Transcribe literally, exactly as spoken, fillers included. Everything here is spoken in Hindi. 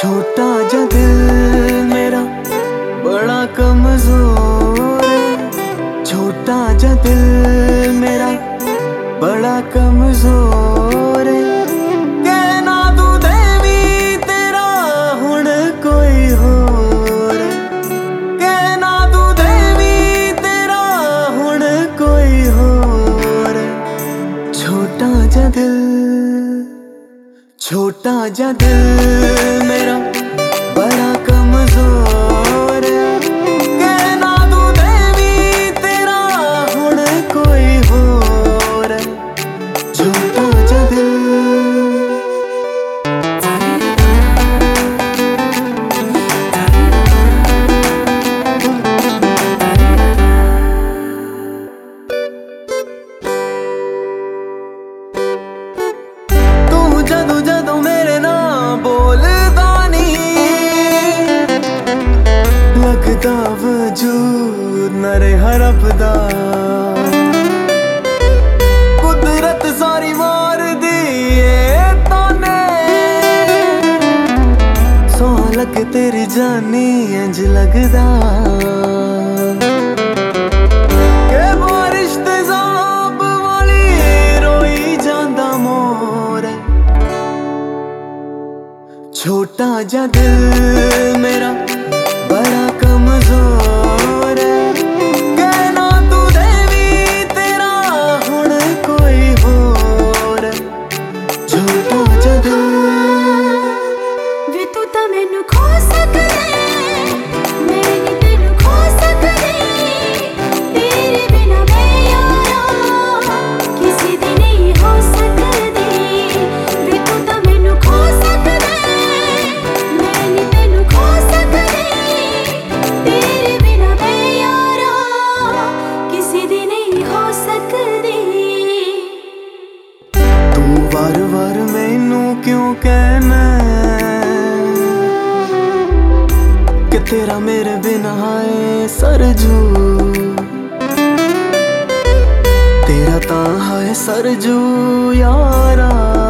छोटा जा दिल मेरा बड़ा कमजोर है। छोटा जा दिल मेरा बड़ा कमजोर है। कहना तू देवी तेरा हुण कोई होर है। कहना तू देवी तेरा हुण कोई होर है। छोटा जा दिल छोटा जा दिल मेरा बड़ा कमजोर है। कहना तू देवी तेरा हुण कोई होर है। छोटा जा दिल जदू जदू मेरे नाम बोलदा नी लगदा वजूद न रहा रबदा। कुदरत सारी मार दी ताने सौ लग तेरी जानी इंज लगदा। के बारिश तेजाब वाली रोई जांदा मोर। छोटा जा दिल मेरा बड़ा कमजोर है। कहना तू देवी तेरा हुण कोई होर है। छोटा जा दिल वे तू तां मैनू खो सकदे, मैं नी तैनू खो सकदी। तेरे बिना मैं यारा किसी दी नहीं हो सकदी। वे तू तां मैनू खो सकदे, मैं नी तैनू खो सकदी। तेरे बिना मैं यारा किसी दी नहीं हो सकदी। तू वार वार मैनू क्यों कहना कि तेरा मेरे बिना है सरजू। तेरा तां है सरजू यारा।